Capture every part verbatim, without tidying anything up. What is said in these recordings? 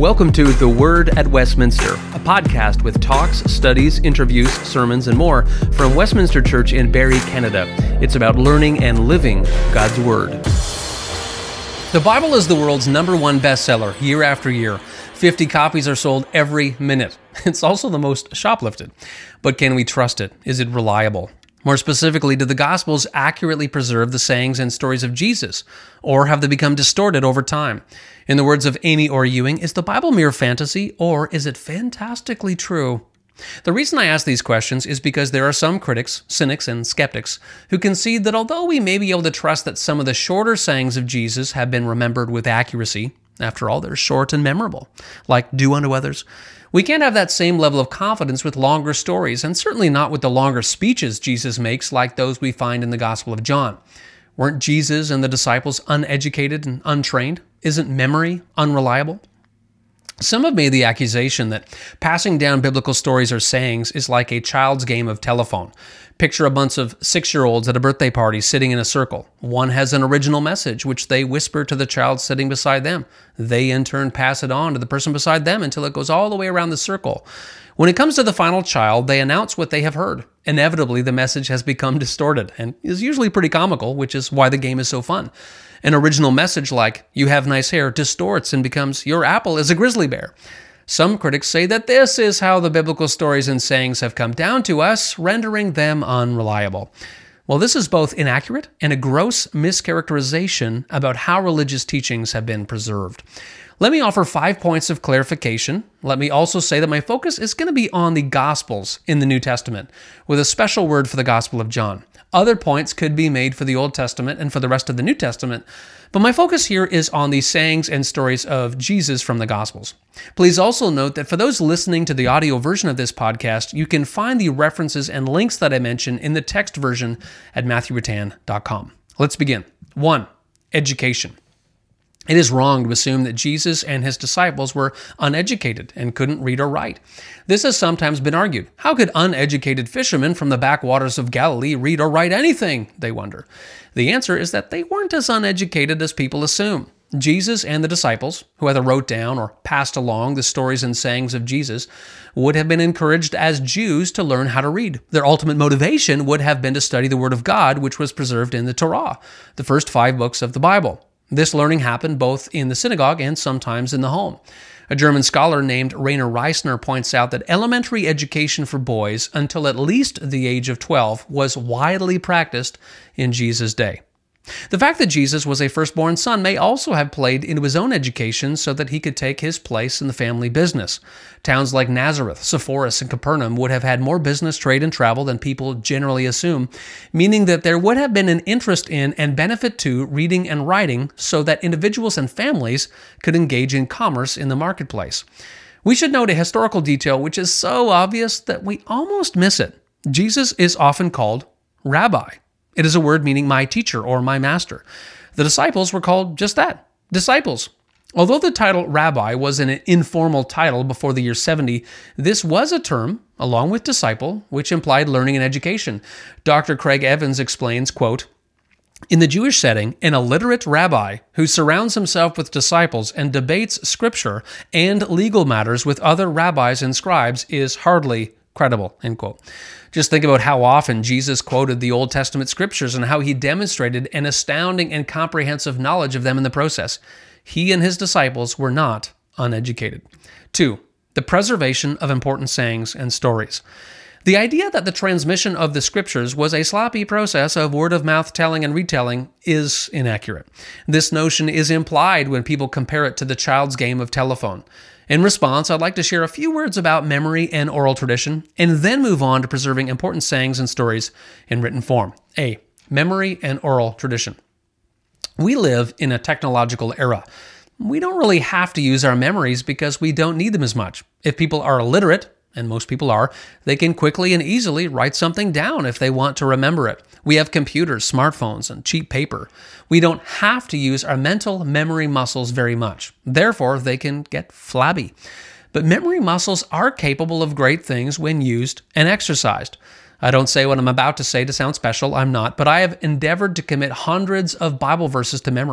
Welcome to The Word at Westminster, a podcast with talks, studies, interviews, sermons, and more from Westminster Church in Barrie, Canada. It's about learning and living God's Word. The Bible is the world's number one bestseller year after year. fifty copies are sold every minute. It's also the most shoplifted. But can we trust it? Is it reliable? More specifically, do the Gospels accurately preserve the sayings and stories of Jesus, or have they become distorted over time? In the words of Amy Orr Ewing, is the Bible mere fantasy, or is it fantastically true? The reason I ask these questions is because there are some critics, cynics, and skeptics who concede that although we may be able to trust that some of the shorter sayings of Jesus have been remembered with accuracy, after all, they're short and memorable, like do unto others, we can't have that same level of confidence with longer stories, and certainly not with the longer speeches Jesus makes like those we find in the Gospel of John. Weren't Jesus and the disciples uneducated and untrained? Isn't memory unreliable? Some have made the accusation that passing down biblical stories or sayings is like a child's game of telephone. Picture a bunch of six-year-olds at a birthday party sitting in a circle. One has an original message, which they whisper to the child sitting beside them. They, in turn, pass it on to the person beside them until it goes all the way around the circle. When it comes to the final child, they announce what they have heard. Inevitably, the message has become distorted and is usually pretty comical, which is why the game is so fun. An original message like, you have nice hair, distorts and becomes, your apple is a grizzly bear. Some critics say that this is how the biblical stories and sayings have come down to us, rendering them unreliable. Well, this is both inaccurate and a gross mischaracterization about how religious teachings have been preserved. Let me offer five points of clarification. Let me also say that my focus is going to be on the Gospels in the New Testament, with a special word for the Gospel of John. Other points could be made for the Old Testament and for the rest of the New Testament, but my focus here is on the sayings and stories of Jesus from the Gospels. Please also note that for those listening to the audio version of this podcast, you can find the references and links that I mention in the text version at matthew rattan dot com. Let's begin. One, education. It is wrong to assume that Jesus and his disciples were uneducated and couldn't read or write. This has sometimes been argued. How could uneducated fishermen from the backwaters of Galilee read or write anything, they wonder. The answer is that they weren't as uneducated as people assume. Jesus and the disciples, who either wrote down or passed along the stories and sayings of Jesus, would have been encouraged as Jews to learn how to read. Their ultimate motivation would have been to study the Word of God, which was preserved in the Torah, the first five books of the Bible. This learning happened both in the synagogue and sometimes in the home. A German scholar named Rainer Reisner points out that elementary education for boys until at least the age of twelve was widely practiced in Jesus' day. The fact that Jesus was a firstborn son may also have played into his own education so that he could take his place in the family business. Towns like Nazareth, Sepphoris, and Capernaum would have had more business, trade, and travel than people generally assume, meaning that there would have been an interest in and benefit to reading and writing so that individuals and families could engage in commerce in the marketplace. We should note a historical detail which is so obvious that we almost miss it. Jesus is often called Rabbi. It is a word meaning my teacher or my master. The disciples were called just that, disciples. Although the title rabbi was an informal title before the year seventy, this was a term, along with disciple, which implied learning and education. Doctor Craig Evans explains, quote, in the Jewish setting, an illiterate rabbi who surrounds himself with disciples and debates scripture and legal matters with other rabbis and scribes is hardly credible, end quote. Just think about how often Jesus quoted the Old Testament scriptures and how he demonstrated an astounding and comprehensive knowledge of them in the process. He and his disciples were not uneducated. Two, the preservation of important sayings and stories. The idea that the transmission of the scriptures was a sloppy process of word-of-mouth telling and retelling is inaccurate. This notion is implied when people compare it to the child's game of telephone. In response, I'd like to share a few words about memory and oral tradition, and then move on to preserving important sayings and stories in written form. A. Memory and oral tradition. We live in a technological era. We don't really have to use our memories because we don't need them as much. If people are illiterate, and most people are, they can quickly and easily write something down if they want to remember it. We have computers, smartphones, and cheap paper. We don't have to use our mental memory muscles very much. Therefore, they can get flabby. But memory muscles are capable of great things when used and exercised. I don't say what I'm about to say to sound special, I'm not, but I have endeavored to commit hundreds of Bible verses to memory.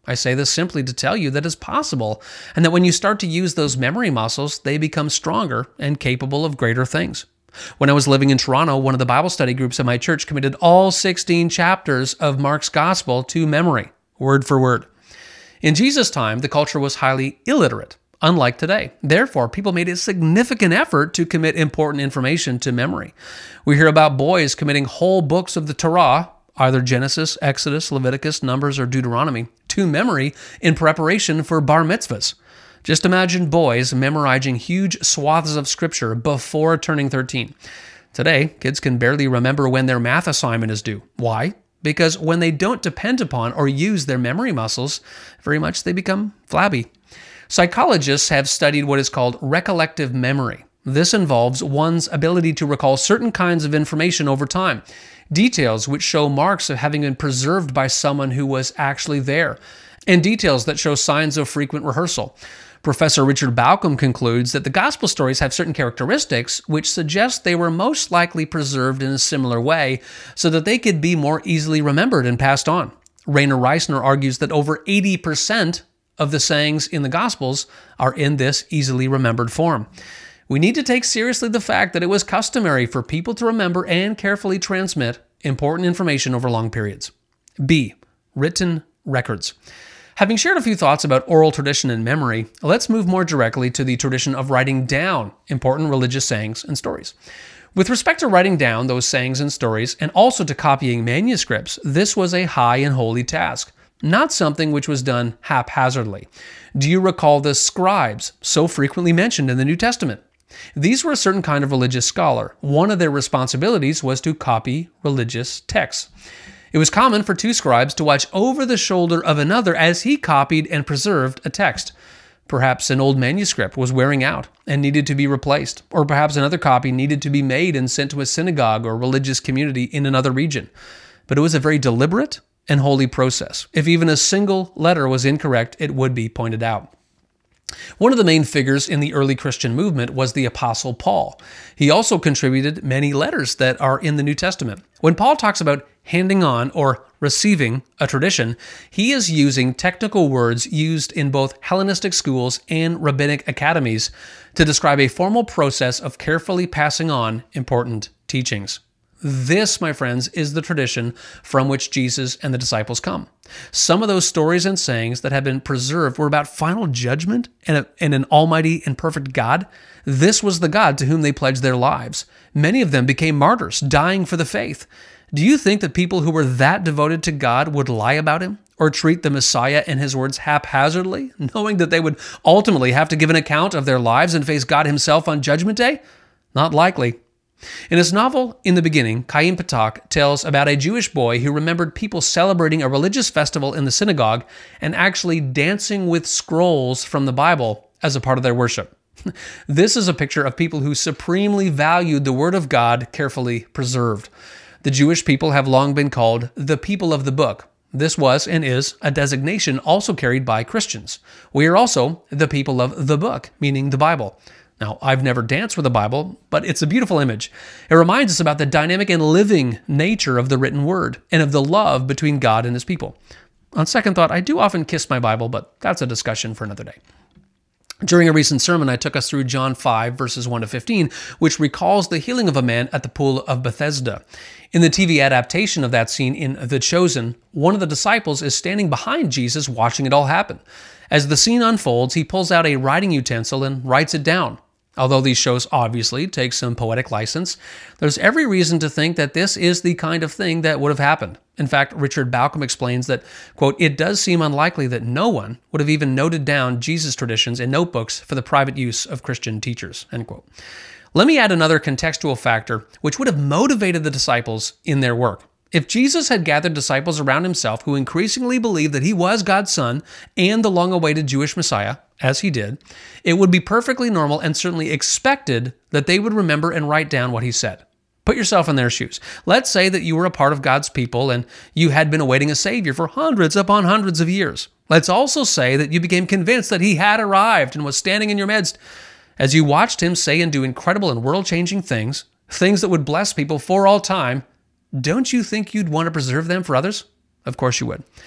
I say this simply to tell you that it's possible, and that when you start to use those memory muscles, they become stronger and capable of greater things. When I was living in Toronto, one of the Bible study groups at my church committed all sixteen chapters of Mark's Gospel to memory, word for word. In Jesus' time, the culture was highly illiterate, unlike today. Therefore, people made a significant effort to commit important information to memory. We hear about boys committing whole books of the Torah, either Genesis, Exodus, Leviticus, Numbers, or Deuteronomy, to memory in preparation for bar mitzvahs. Just imagine boys memorizing huge swaths of scripture before turning thirteen. Today, kids can barely remember when their math assignment is due. Why? Because when they don't depend upon or use their memory muscles very much, they become flabby. Psychologists have studied what is called recollective memory. This involves one's ability to recall certain kinds of information over time, details which show marks of having been preserved by someone who was actually there, and details that show signs of frequent rehearsal. Professor Richard Bauckham concludes that the gospel stories have certain characteristics which suggest they were most likely preserved in a similar way so that they could be more easily remembered and passed on. Rainer Reisner argues that over eighty percent of the sayings in the Gospels are in this easily remembered form. We need to take seriously the fact that it was customary for people to remember and carefully transmit important information over long periods. B. Written records. Having shared a few thoughts about oral tradition and memory, let's move more directly to the tradition of writing down important religious sayings and stories. With respect to writing down those sayings and stories, and also to copying manuscripts, this was a high and holy task, not something which was done haphazardly. Do you recall the scribes so frequently mentioned in the New Testament? These were a certain kind of religious scholar. One of their responsibilities was to copy religious texts. It was common for two scribes to watch over the shoulder of another as he copied and preserved a text. Perhaps an old manuscript was wearing out and needed to be replaced, or perhaps another copy needed to be made and sent to a synagogue or religious community in another region. But it was a very deliberate and holy process. If even a single letter was incorrect, it would be pointed out. One of the main figures in the early Christian movement was the Apostle Paul. He also contributed many letters that are in the New Testament. When Paul talks about handing on or receiving a tradition, he is using technical words used in both Hellenistic schools and rabbinic academies to describe a formal process of carefully passing on important teachings. This, my friends, is the tradition from which Jesus and the disciples come. Some of those stories and sayings that have been preserved were about final judgment and, a, and an almighty and perfect God. This was the God to whom they pledged their lives. Many of them became martyrs, dying for the faith. Do you think that people who were that devoted to God would lie about him or treat the Messiah and his words haphazardly, knowing that they would ultimately have to give an account of their lives and face God himself on Judgment Day? Not likely. In his novel, In the Beginning, Chaim Potok tells about a Jewish boy who remembered people celebrating a religious festival in the synagogue and actually dancing with scrolls from the Bible as a part of their worship. This is a picture of people who supremely valued the Word of God carefully preserved. The Jewish people have long been called the people of the book. This was and is a designation also carried by Christians. We are also the people of the book, meaning the Bible. Now, I've never danced with the Bible, but it's a beautiful image. It reminds us about the dynamic and living nature of the written word and of the love between God and his people. On second thought, I do often kiss my Bible, but that's a discussion for another day. During a recent sermon, I took us through John five, verses one to fifteen, which recalls the healing of a man at the pool of Bethesda. In the T V adaptation of that scene in The Chosen, one of the disciples is standing behind Jesus watching it all happen. As the scene unfolds, he pulls out a writing utensil and writes it down. Although these shows obviously take some poetic license, there's every reason to think that this is the kind of thing that would have happened. In fact, Richard Bauckham explains that, quote, it does seem unlikely that no one would have even noted down Jesus' traditions in notebooks for the private use of Christian teachers, end quote. Let me add another contextual factor which would have motivated the disciples in their work. If Jesus had gathered disciples around himself who increasingly believed that he was God's son and the long-awaited Jewish Messiah, as he did, it would be perfectly normal and certainly expected that they would remember and write down what he said. Put yourself in their shoes. Let's say that you were a part of God's people and you had been awaiting a Savior for hundreds upon hundreds of years. Let's also say that you became convinced that he had arrived and was standing in your midst. As you watched him say and do incredible and world-changing things, things that would bless people for all time, don't you think you'd want to preserve them for others? Of course you would.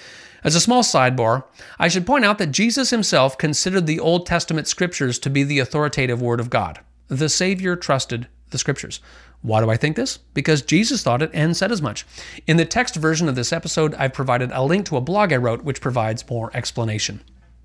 As a small sidebar, I should point out that Jesus himself considered the Old Testament scriptures to be the authoritative word of God. The Savior trusted the scriptures. Why do I think this? Because Jesus thought it and said as much. In the text version of this episode, I've provided a link to a blog I wrote which provides more explanation.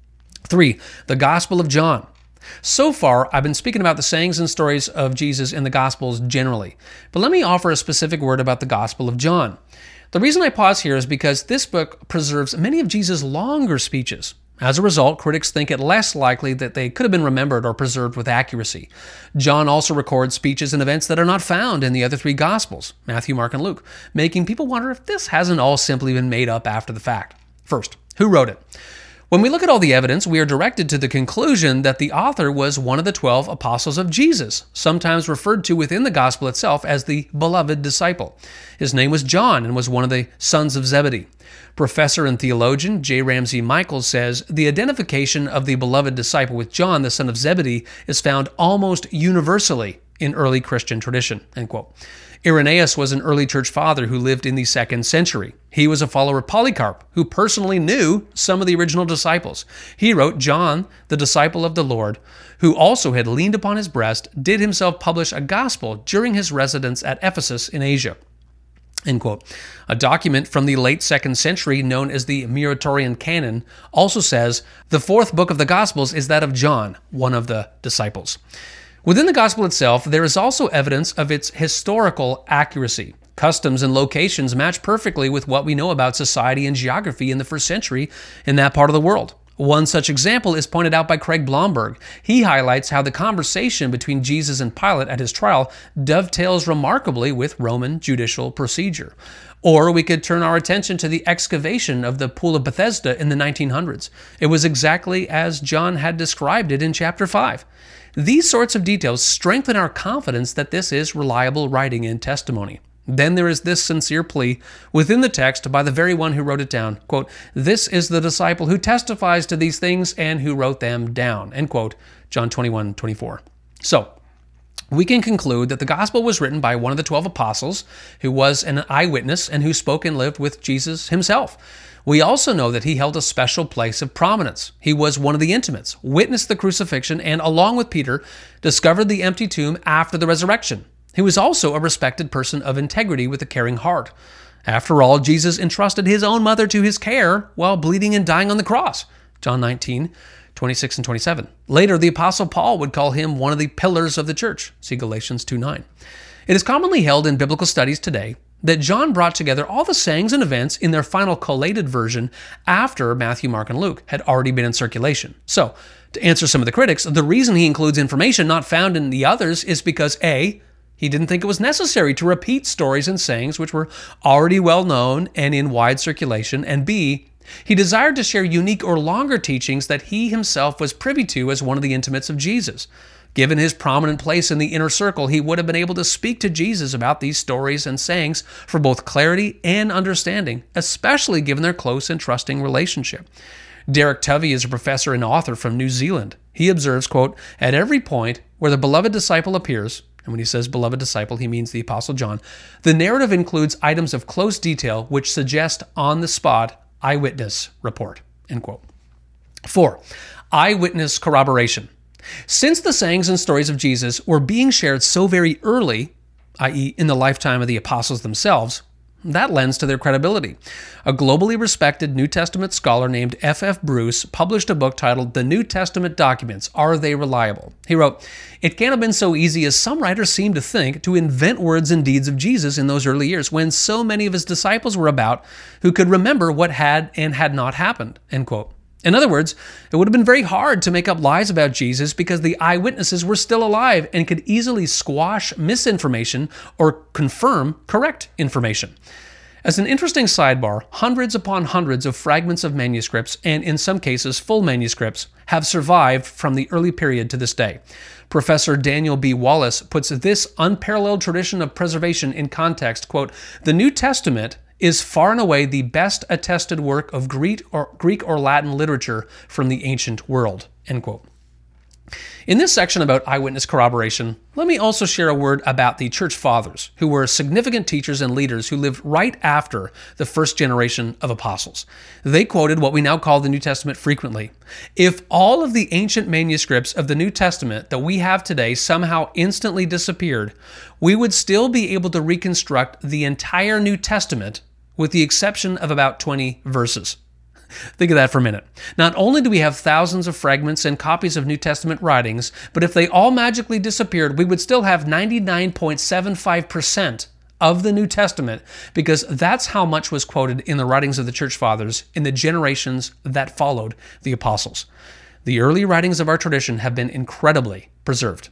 Three, the Gospel of John. So far, I've been speaking about the sayings and stories of Jesus in the Gospels generally, but let me offer a specific word about the Gospel of John. The reason I pause here is because this book preserves many of Jesus' longer speeches. As a result, critics think it less likely that they could have been remembered or preserved with accuracy. John also records speeches and events that are not found in the other three Gospels, Matthew, Mark, and Luke, making people wonder if this hasn't all simply been made up after the fact. First, who wrote it? When we look at all the evidence, we are directed to the conclusion that the author was one of the twelve apostles of Jesus, sometimes referred to within the gospel itself as the beloved disciple. His name was John and was one of the sons of Zebedee. Professor and theologian J. Ramsey Michaels says the identification of the beloved disciple with John, the son of Zebedee, is found almost universally in early Christian tradition. End quote. Irenaeus was an early church father who lived in the second century. He was a follower of Polycarp, who personally knew some of the original disciples. He wrote, John, the disciple of the Lord, who also had leaned upon his breast, did himself publish a gospel during his residence at Ephesus in Asia. End quote. A document from the late second century known as the Muratorian Canon also says, the fourth book of the Gospels is that of John, one of the disciples. Within the gospel itself, there is also evidence of its historical accuracy. Customs and locations match perfectly with what we know about society and geography in the first century in that part of the world. One such example is pointed out by Craig Blomberg. He highlights how the conversation between Jesus and Pilate at his trial dovetails remarkably with Roman judicial procedure. Or we could turn our attention to the excavation of the Pool of Bethesda in the nineteen hundreds. It was exactly as John had described it in chapter five. These sorts of details strengthen our confidence that this is reliable writing and testimony. Then there is this sincere plea within the text by the very one who wrote it down, quote, this is the disciple who testifies to these things and who wrote them down, end quote, John twenty-one twenty-four. So, we can conclude that the gospel was written by one of the twelve apostles who was an eyewitness and who spoke and lived with Jesus himself. We also know that he held a special place of prominence. He was one of the intimates, witnessed the crucifixion, and along with Peter, discovered the empty tomb after the resurrection. He was also a respected person of integrity with a caring heart. After all, Jesus entrusted his own mother to his care while bleeding and dying on the cross. John nineteen, twenty-six and twenty-seven. Later, the Apostle Paul would call him one of the pillars of the church. See Galatians two nine. It is commonly held in biblical studies today that John brought together all the sayings and events in their final collated version after Matthew, Mark, and Luke had already been in circulation. So, to answer some of the critics, the reason he includes information not found in the others is because A, he didn't think it was necessary to repeat stories and sayings which were already well known and in wide circulation, and B, he desired to share unique or longer teachings that he himself was privy to as one of the intimates of Jesus. Given his prominent place in the inner circle, he would have been able to speak to Jesus about these stories and sayings for both clarity and understanding, especially given their close and trusting relationship. Derek Tovey is a professor and author from New Zealand. He observes, quote, at every point where the beloved disciple appears, and when he says beloved disciple, he means the Apostle John, the narrative includes items of close detail which suggest on-the-spot eyewitness report, end quote. Four, eyewitness corroboration. Since the sayings and stories of Jesus were being shared so very early, that is in the lifetime of the apostles themselves, that lends to their credibility. A globally respected New Testament scholar named F F Bruce published a book titled The New Testament Documents, Are They Reliable? He wrote, it can't have been so easy as some writers seem to think to invent words and deeds of Jesus in those early years when so many of his disciples were about who could remember what had and had not happened, end quote. In other words, it would have been very hard to make up lies about Jesus because the eyewitnesses were still alive and could easily squash misinformation or confirm correct information. As an interesting sidebar, hundreds upon hundreds of fragments of manuscripts, and in some cases full manuscripts, have survived from the early period to this day. Professor Daniel B. Wallace puts this unparalleled tradition of preservation in context, quote, the New Testament is far and away the best attested work of Greek or, Greek or Latin literature from the ancient world, end quote. In this section about eyewitness corroboration, let me also share a word about the church fathers, who were significant teachers and leaders who lived right after the first generation of apostles. They quoted what we now call the New Testament frequently. If all of the ancient manuscripts of the New Testament that we have today somehow instantly disappeared, we would still be able to reconstruct the entire New Testament with the exception of about twenty verses. Think of that for a minute. Not only do we have thousands of fragments and copies of New Testament writings, but if they all magically disappeared, we would still have ninety-nine point seven five percent of the New Testament, because that's how much was quoted in the writings of the church fathers in the generations that followed the apostles. The early writings of our tradition have been incredibly preserved.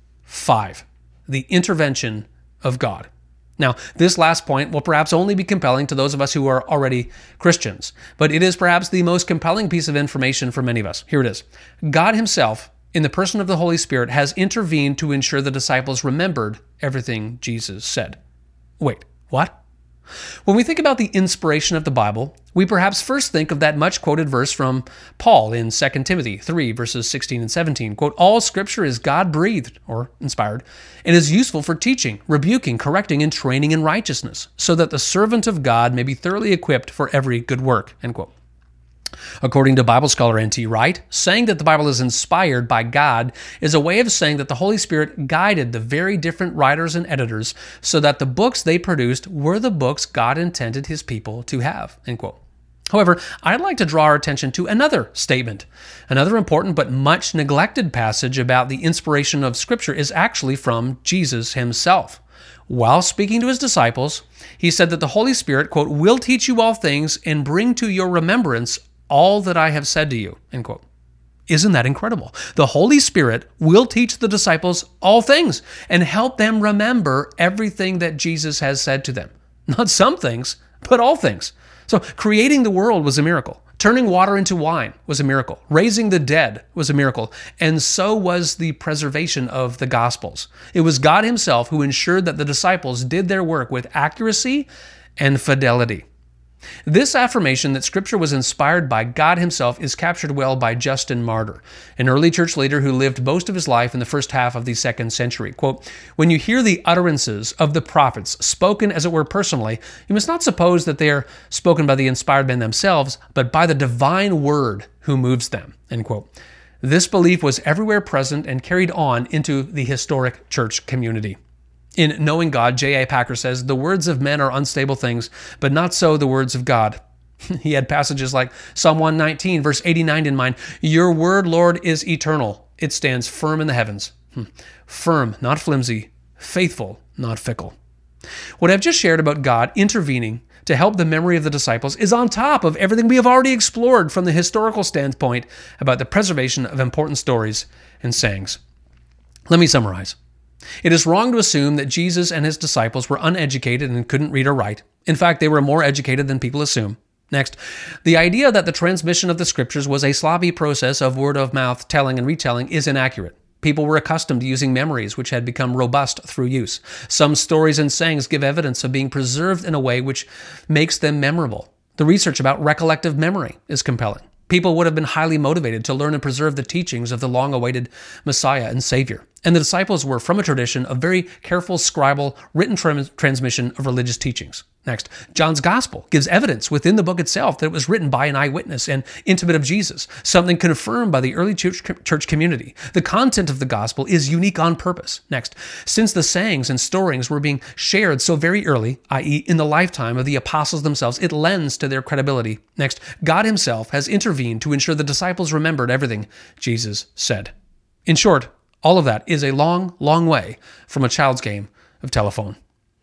Five, the intervention of God. Now, this last point will perhaps only be compelling to those of us who are already Christians, but it is perhaps the most compelling piece of information for many of us. Here it is. God himself, in the person of the Holy Spirit, has intervened to ensure the disciples remembered everything Jesus said. Wait, what? When we think about the inspiration of the Bible, we perhaps first think of that much-quoted verse from Paul in Second Timothy three, verses sixteen and seventeen. Quote, "All Scripture is God-breathed," or inspired, "and is useful for teaching, rebuking, correcting, and training in righteousness, so that the servant of God may be thoroughly equipped for every good work." End quote. According to Bible scholar N T Wright, saying that the Bible is inspired by God is a way of saying that the Holy Spirit guided the very different writers and editors so that the books they produced were the books God intended his people to have. End quote. However, I'd like to draw our attention to another statement. Another important but much neglected passage about the inspiration of Scripture is actually from Jesus himself. While speaking to his disciples, he said that the Holy Spirit, quote, "will teach you all things and bring to your remembrance all that I have said to you," end quote. Isn't that incredible? The Holy Spirit will teach the disciples all things and help them remember everything that Jesus has said to them. Not some things, but all things. So creating the world was a miracle. Turning water into wine was a miracle. Raising the dead was a miracle. And so was the preservation of the Gospels. It was God himself who ensured that the disciples did their work with accuracy and fidelity. This affirmation that Scripture was inspired by God himself is captured well by Justin Martyr, an early church leader who lived most of his life in the first half of the second century. Quote, "When you hear the utterances of the prophets spoken as it were personally, you must not suppose that they are spoken by the inspired men themselves, but by the divine word who moves them." End quote. This belief was everywhere present and carried on into the historic church community. In Knowing God, J A Packer says, "The words of men are unstable things, but not so the words of God." He had passages like Psalm one nineteen, verse eighty-nine in mind. "Your word, Lord, is eternal. It stands firm in the heavens." Hmm. Firm, not flimsy. Faithful, not fickle. What I've just shared about God intervening to help the memory of the disciples is on top of everything we have already explored from the historical standpoint about the preservation of important stories and sayings. Let me summarize. It is wrong to assume that Jesus and his disciples were uneducated and couldn't read or write. In fact, they were more educated than people assume. Next, the idea that the transmission of the Scriptures was a sloppy process of word-of-mouth telling and retelling is inaccurate. People were accustomed to using memories which had become robust through use. Some stories and sayings give evidence of being preserved in a way which makes them memorable. The research about recollective memory is compelling. People would have been highly motivated to learn and preserve the teachings of the long-awaited Messiah and Savior. And the disciples were from a tradition of very careful scribal written trans- transmission of religious teachings. Next, John's Gospel gives evidence within the book itself that it was written by an eyewitness and intimate of Jesus, something confirmed by the early church, church community. The content of the Gospel is unique on purpose. Next, since the sayings and stories were being shared so very early, that is in the lifetime of the apostles themselves, it lends to their credibility. Next, God himself has intervened to ensure the disciples remembered everything Jesus said. In short, all of that is a long, long way from a child's game of telephone.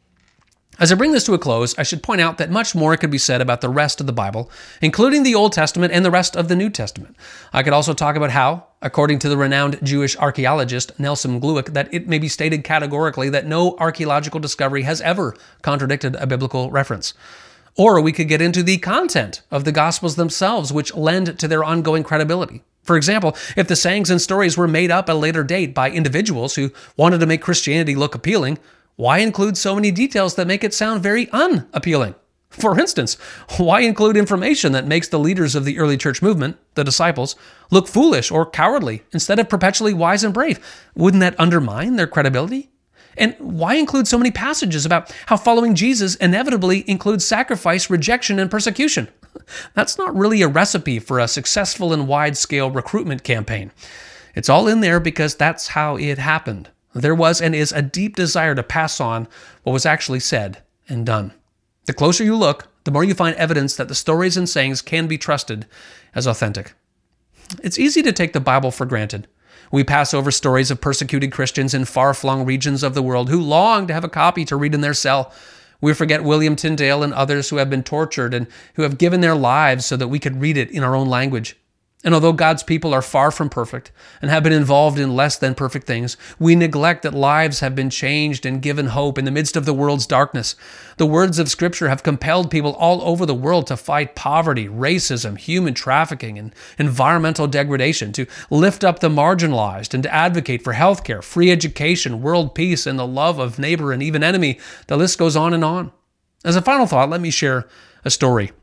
As I bring this to a close, I should point out that much more could be said about the rest of the Bible, including the Old Testament and the rest of the New Testament. I could also talk about how, according to the renowned Jewish archaeologist Nelson Glueck, that it may be stated categorically that no archaeological discovery has ever contradicted a biblical reference. Or we could get into the content of the Gospels themselves, which lend to their ongoing credibility. For example, if the sayings and stories were made up at a later date by individuals who wanted to make Christianity look appealing, why include so many details that make it sound very unappealing? For instance, why include information that makes the leaders of the early church movement, the disciples, look foolish or cowardly instead of perpetually wise and brave? Wouldn't that undermine their credibility? And why include so many passages about how following Jesus inevitably includes sacrifice, rejection, and persecution? That's not really a recipe for a successful and wide-scale recruitment campaign. It's all in there because that's how it happened. There was and is a deep desire to pass on what was actually said and done. The closer you look, the more you find evidence that the stories and sayings can be trusted as authentic. It's easy to take the Bible for granted. We pass over stories of persecuted Christians in far-flung regions of the world who long to have a copy to read in their cell. We forget William Tyndale and others who have been tortured and who have given their lives so that we could read it in our own language. And although God's people are far from perfect and have been involved in less than perfect things, we neglect that lives have been changed and given hope in the midst of the world's darkness. The words of Scripture have compelled people all over the world to fight poverty, racism, human trafficking, and environmental degradation, to lift up the marginalized and to advocate for healthcare, free education, world peace, and the love of neighbor and even enemy. The list goes on and on. As a final thought, let me share a story.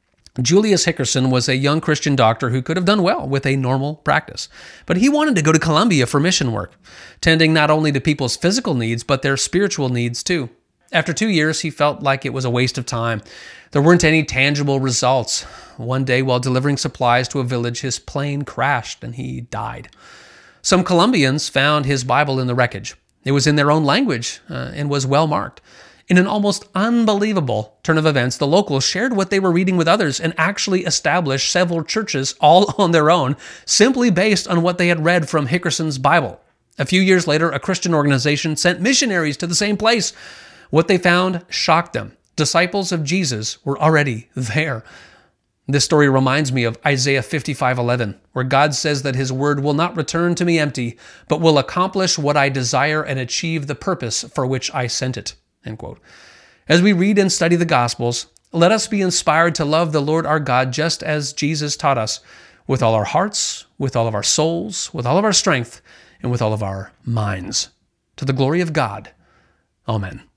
Julius Hickerson was a young Christian doctor who could have done well with a normal practice, but he wanted to go to Colombia for mission work, tending not only to people's physical needs, but their spiritual needs too. After two years, he felt like it was a waste of time. There weren't any tangible results. One day, while delivering supplies to a village, his plane crashed and he died. Some Colombians found his Bible in the wreckage. It was in their own language uh, and was well marked. In an almost unbelievable turn of events, the locals shared what they were reading with others and actually established several churches all on their own, simply based on what they had read from Hickerson's Bible. A few years later, a Christian organization sent missionaries to the same place. What they found shocked them. Disciples of Jesus were already there. This story reminds me of Isaiah fifty-five eleven, where God says that his word will not return to me empty, but will accomplish what I desire and achieve the purpose for which I sent it. End quote. As we read and study the Gospels, let us be inspired to love the Lord our God just as Jesus taught us, with all our hearts, with all of our souls, with all of our strength, and with all of our minds. To the glory of God. Amen.